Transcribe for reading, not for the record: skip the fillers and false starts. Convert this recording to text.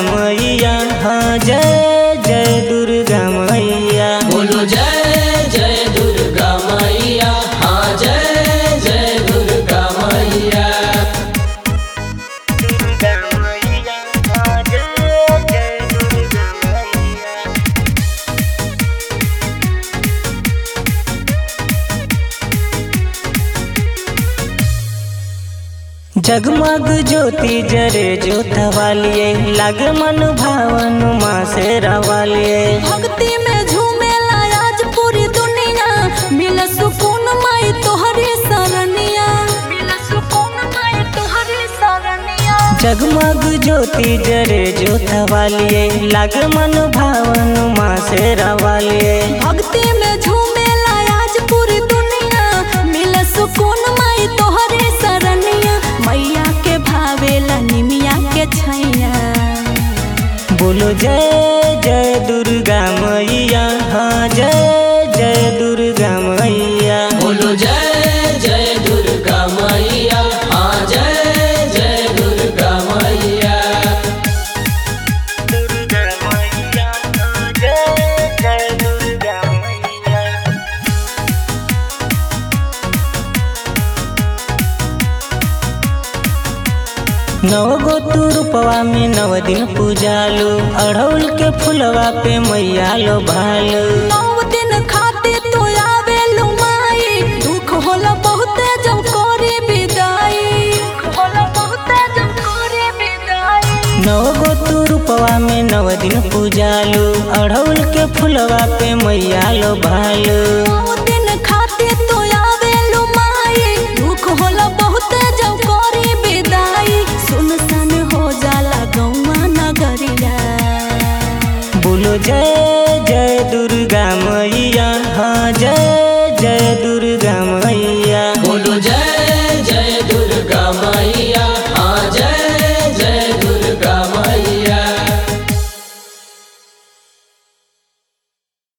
मैया, हाँ जय जय दुर्गा मैया। बोलो जय जय दुर्गा मैया, हाँ जय जय दुर्गा मैया। दुर्गा मैया, हाँ जय जय दुर्गा मैया। जगमग ज्योति जरे जोतवालिए, लागे मन भावन माँ से रवालिए। भक्ति में झूमेला आज पूरी दुनिया, मिल सुकून माई तोहरी सरनिया, मिल सुकून माई तोहरी सरनिया। जगमग ज्योति जरे जोतवालिए, लागे मन भावन माँ से रवालिए। भक्ति में झूमेला आज पूरी दुनिया, मिल सुकून माई तोहरी सरनिया। मैया के भावेला निमिया के छैया। बोलो जय जय दुर्गा मैया, हाँ जय जय दुर्गा मैया। बोलो जय जय दुर्गा मैया, हाँ जय जय दुर्गा मैया। दुर्गा मैया, हाँ जय जय दुर्गा मैया। नव गो तू रूपवा में 9 दिन पूजालो, अड़हुल के फुलवा पे मैया लो भालो। 9 दिन खाते तो आवेलु माई, दुख होला बहुते जब करे विदाई, दुख होला बहुते जब करे विदाई। 9 गो तू रूपवा में 9 दिन पूजालो, अड़हुल के फुलवा पे मैया लो भालो। 9 दिन खाते तो आवेलु माई, दुख होला बहुते जब करे विदाई। सुनसान हो जाला गौवा नगरिया। बोलो जय